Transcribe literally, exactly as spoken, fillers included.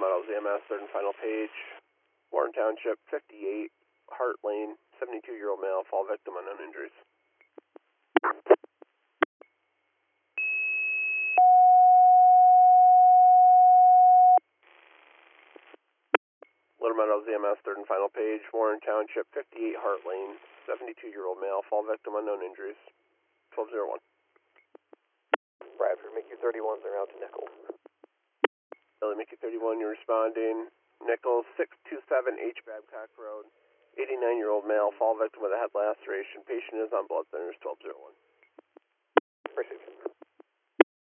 Meadows, E M S, third and final page, Warren Township, fifty-eight, Hart Lane, seventy-two-year-old male, fall victim, unknown injuries. Little Meadows, E M S, third and final page, Warren Township, fifty-eight, Hart Lane, seventy-two-year-old male, fall victim, unknown injuries, twelve oh one. Bradford, Mickey thirty-ones are out to Nichols. Billy Mickey thirty-one, you're responding. Nichols, six two seven H Babcock Road, eighty-nine-year-old male, fall victim with a head laceration. Patient is on blood thinners, twelve oh one.